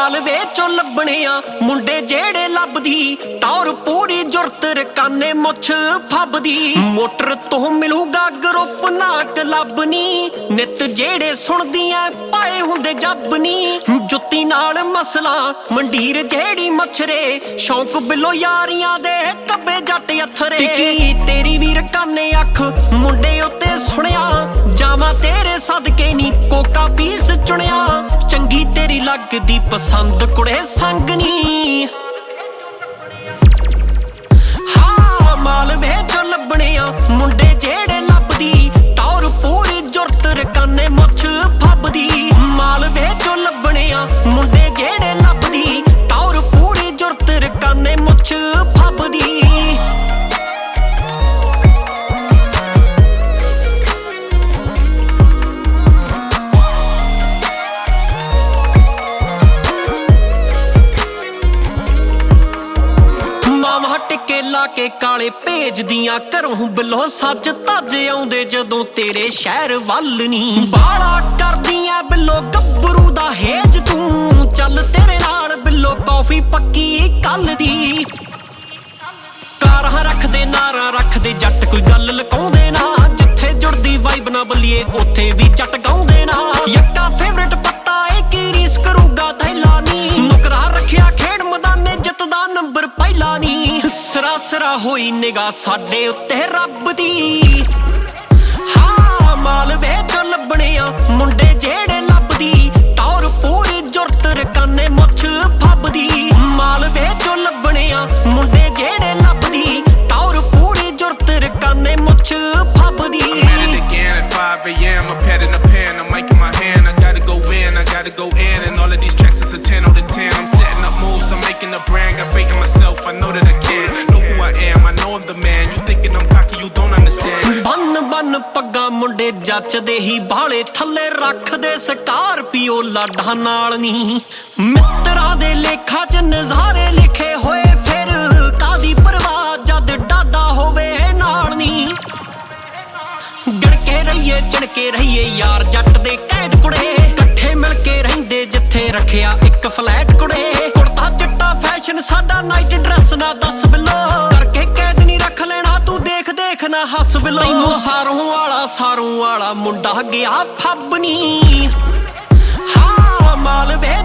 ਮਾਲਵੇ ਚੋਂ ਲੱਭਣੇ ਆ ਮੁੰਡੇ ਜਿਹੜੇ ਲੱਭਦੀ ਟੌਰ ਪੂਰੀ ਜੁਰਤ ਰਕਾਨੇ ਮੁੱਛ ਫੱਬਦੀ ਮੋਟਰ ਤੋਂ ਮਿਲੂਗਾ ਗਰੁੱਪ ਨਾ ਕਲੱਬ ਨੀ ਨਿੱਤ ਜਿਹੜੇ ਸੁਣਦੀਆਂ ਪਾਏ ਹੁੰਦੇ ਜੱਬ ਨੀ ਜੁੱਤੀ ਨਾਲ ਮਸਲਾ ਮੰਡੀਰ ਜਿਹੜੀ ਮੱਛਰੇ ਸ਼ੌਂਕ ਬਿੱਲੋ ਯਾਰੀਆਂ ਦੇ ਕੱਬੇ ਜੱਟ ਅਥਰੇ ਟਿੱਕੀ ਤੇਰੀ ਵੀ ਰਕਾਨੇ ਅੱਖ ਮੁੰਡੇ ਉੱਤੇ ਸੁਣਿਆ ਜਾਵਾਂ ਤੇਰੇ ਸਦਕੇ ਨੀ ਕੋਕਾ ਪੀਸ ਚੁਣਿਆ ਚੰਗੀ ਤੇਰੀ ਲੱਗਦੀ ਪਸੰਦ ਕੁੜੇ ਸੰਗ ਨੀ ਹਾਂ ਮਾਲਵੇ ਚੋਂ ਲੱਭਣੇ ਆ ਮੁੰਡੇ ਜਿਹੜੇ ਲੱਭਦੀ ਟੌਰ ਪੂਰੀ ਜੁਰਤ ਰਕਾਨੇ ਮੁੱਛ ਫੱਬਦੀ ਮਾਲਵੇ ਚੋਂ ਲੱਭਣੇ ਆ ਮੁੰਡੇ ਜਿਹੜੇ ਲੱਭਦੀ ਟੌਰ ਪੂਰੀ ਜੁਰਤ ਰਕਾਨੇ ਮੁੱਛ ਫੱਬਦੀ ਟਿੱਕੇ ਲਾ ਕੇ ਕਾਲੇ ਭੇਜਦੀਆਂ ਘਰੋਂ ਬਿੱਲੋ ਸੱਜ ਧੱਜ ਆਉਂਦੇ ਜਦੋਂ ਤੇਰੇ ਸ਼ਹਿਰ ਵੱਲ ਨੀ ਬਾਲਾ ਕਰਦੀਆਂ ਬਿੱਲੋ ਗੱਭਰੂ ਦਾ ਹੇਜ ਤੂੰ ਚੱਲ ਤੇਰੇ ਨਾਲ ਬਿੱਲੋ ਕੌਫੀ ਪੱਕੀ ਕੱਲ ਦੀ ਕਾਰਾਂ ਰੱਖਦੇ ਨਾਰਾਂ ਰੱਖਦੇ ਜੱਟ ਕੋਈ ਗੱਲ ਲਕਾਉਂਦੇ ਨਾ ਜਿੱਥੇ ਜੁੜਦੀ ਵਾਈਬ ਨਾ ਬੱਲੀਏ ਉੱਥੇ ਵੀ ਜੱਟ ਗਾਉਂਦੇ ਨਾ ਯੱਕਾ ਫੇਵਰਟ ਪੱਤਾ ਏ ਕੀ ਰੀਸ ਕਰੂਗਾ ਥੈਲਾ ਨੀ ਨੁਕਰਾ ਰੱਖਿਆ ਖੇਡ ਮੈਦਾਨੇ ਜਿੱਤਦਾ ਨੰਬਰ ਪਹਿਲਾ ਨੀ ਸਰਾ ਹੋਈ ਨਿਗਾਹ ਸਾਡੇ ਉੱਤੇ ਰੱਬ ਦੀ ਹਾਂ ਮਾਲਵੇ ਚੋਂ ਲੱਭਣੇ ਆ ਮੁੰਡੇ ਜਿਹੜੇ ਲੱਭਦੀ ਟੌਰ ਪੂਰੀ ਜੁਰਤ ਰਕਾਨੇ ਮੁੱਛ ਫੱਬਦੀ ਮਾਲਵੇ ਚੋਂ ਲੱਭਣੇ ਆ ਮੁੰਡੇ ਜਿਹੜੇ ਲੱਭਦੀ ਟੌਰ ਪੂਰੀ ਜੁਰਤ ਰਕਾਨੇ ਮੁੱਛ ਫੱਬਦੀ Go in and all of these tracks is a 10 out of 10 I'm setting up moves, I'm making a brand got faith in myself, I know that I can know who I am, I know I'm the man you thinking I'm cocky, you don't understand ਬੰਨ ਪੱਗਾਂ ਮੁੰਡੇ ਜੱਚਦੇ ਹੀ ਬਾਲੇ ਥੱਲੇ ਰੱਖਦੇ Scorpio Lada ਨਾਲ ਨੀ ਮਿੱਤਰਾਂ ਦੇ ਲੇਖਾਂ 'ਚ ਨਜ਼ਾਰੇ ਲਿਖੇ ਹੋਏ ਫਿਰ ਕਾਦੀ ਪਰਵਾਹ ਜਦ ਡਾਡਾ ਹੋਵੇ ਨਾਲ ਨੀ ਗੜਕੇ ਰਹੀਏ ਚਣਕੇ ਰਹੀਏ ਯਾਰ ਜੱਟ ਦੇ ਘੈਂਟ ਕੁੜੇ ਇਕੱਠੇ ਮਿਲ ਕੇ ਰਹਿੰਦੇ ਜਿੱਥੇ ਰੱਖਿਆ ਇੱਕ ਫਲੈਟ ਕੁੜੇ ਕੁੜਤਾ ਚਿੱਟਾ ਫੈਸ਼ਨ ਸਾਡਾ ਨਾਈਟ ਡਰੈਸ ਨਾ ਦੱਸ ਬਿੱਲੋ ਕਰਕੇ ਕੈਦ ਨਹੀਂ ਰੱਖ ਲੈਣਾ ਤੂੰ ਦੇਖ ਨਾ ਹੱਸ ਬਿੱਲੋ ਤੈਨੂੰ ਸਾਰੋਂ ਵਾਲਾ ਮੁੰਡਾ ਗਿਆ ਫੱਬ ਨੀ ਹਾਂ ਮਾਲਵੇ